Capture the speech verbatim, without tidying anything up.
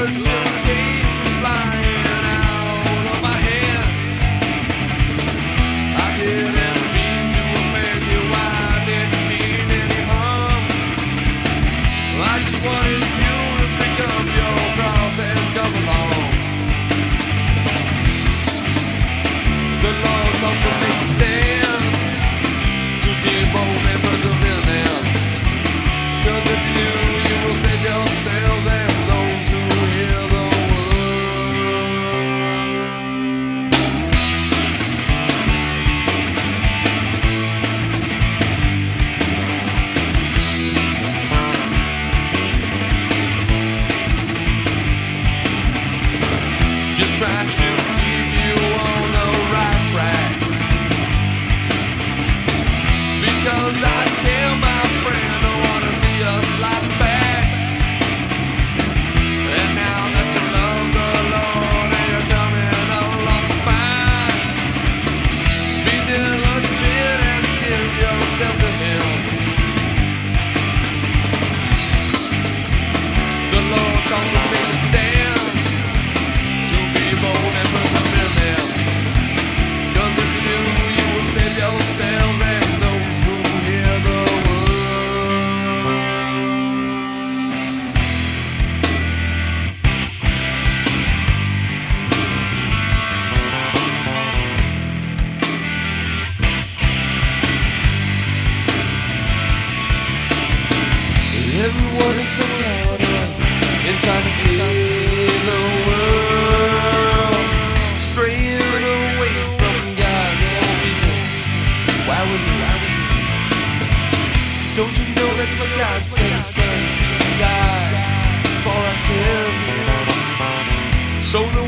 words just came flying out of my head. I didn't mean to offend you, I didn't mean any harm. I just wanted you to pick up your cross and come along. The Lord must have made a stand to be bold and persevere then. 'Cause if you do, you will save yourselves and those who hear the just trying to keep you on the right track. Because I care, my friend, I wanna see us slide back. And now that you love the Lord and you're coming along fine, be diligent and give yourself to Him. The Lord calls to make a stand, to be bold and persevere there. 'Cause if you do, you will save yourselves and those who hear the word. Everyone is so caught in trying to see the world, straying away from God. No reason. Why would you? Why would you? Don't you know that's what God sent His Son to die for our sins? So the